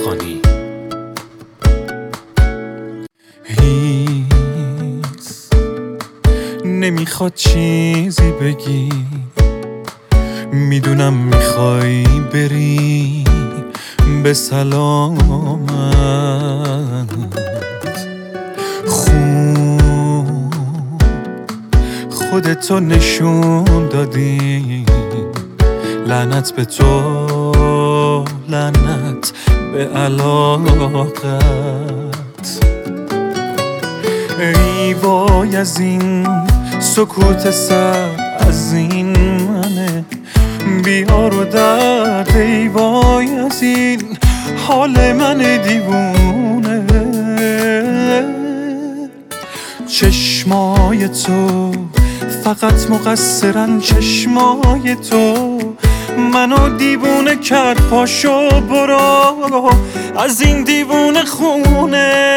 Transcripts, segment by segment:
خانی. هیچ نمیخواد چیزی بگی، میدونم میخوای بری به سلامت. خوب خودتو نشون دادی، لعنت به تو، لعنت به علاقت. ای وای از این سکوت سر، از این منه بیار و درد. ای وای از این حال من دیوونه. چشمای تو فقط مقصرن، چشمای تو منو دیوونه کرد. پاشو برو از این دیوونه خونه.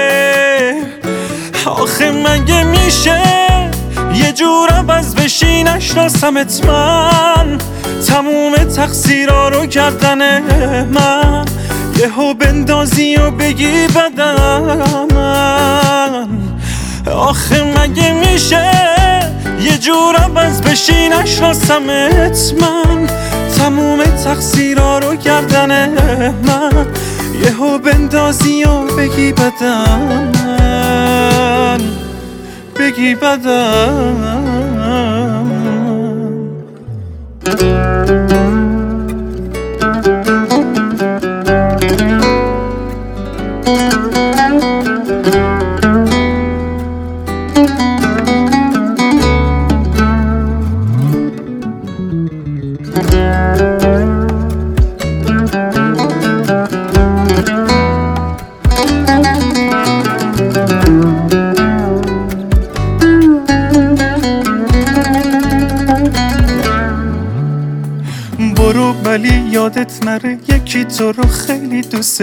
آخه مگه میشه یه جور عوض بشی؟ نشناسمت من، تموم تقصیرها رو گردن من. یهو بندازی و بگی بدم من. آخه مگه میشه یه جور عوض بشی؟ نشناسمت من، تموم تقصیرها رو گردن من. یهو بندازی و بگی بدم من، بگی بدم. برو ولی یادت نره یکی تو رو خیلی دوست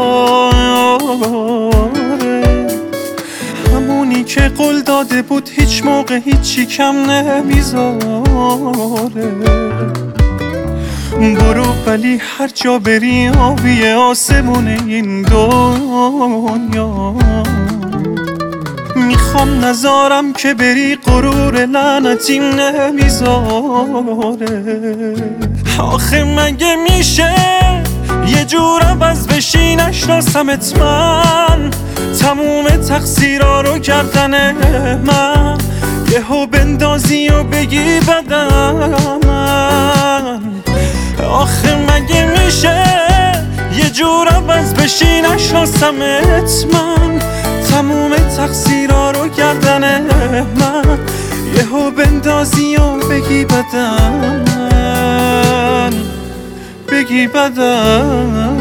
داره، همونی که قول داده بود هیچ موقع هیچی کم نمیذاره. برو ولی هر جا بری آبی آسمون این دنیا. میخوام نذارم که بری، غرور لعنتیم نمیذاره. آخه مگه میشه یه جور عوض بشی؟ نشناسمت من، تموم تقصیرها رو گردن من. یهو بندازی و بگی بدم من. آخه مگه میشه یه جور عوض بشی؟ نشناسمت من، تموم تقصیرها رو گردن من. یهو بندازی و بگی بدم من، بگی بدم.